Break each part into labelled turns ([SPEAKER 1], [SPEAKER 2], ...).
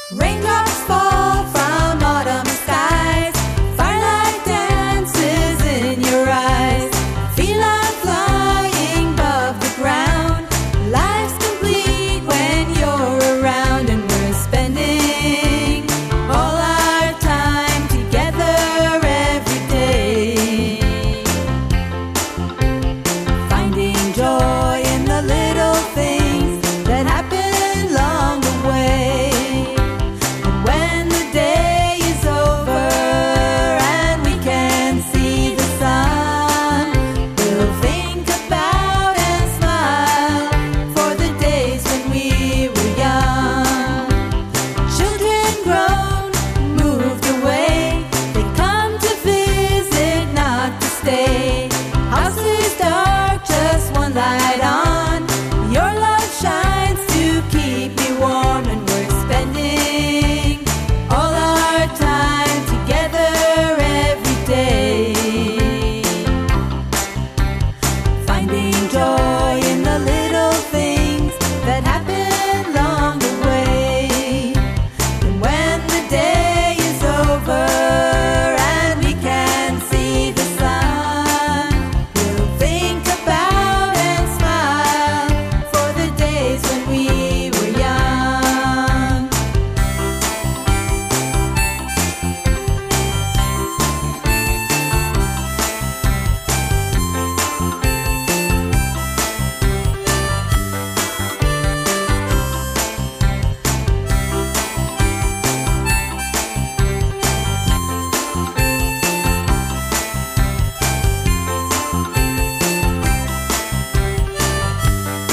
[SPEAKER 1] Raindrops fall from autumn skies. Firelight dances in your eyes. Feel like flying above the ground. Life's complete when you're around, and we're spending all our time together every day. Finding joy in the little things that happen along the way. When the day is over and we can see the sun, we'll think about and smile for the days when we were young. Children grown, moved away, they come to visit, not to stay. House is dark, just one light on. Your love shines to keep me warm, and we're spending all our time together every day. Finding joy in the little things that happen along the way. And when the day is over and we can see the sun, we'll think about and smile for the days when we were young.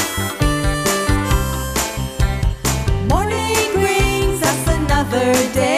[SPEAKER 1] Morning brings us another day.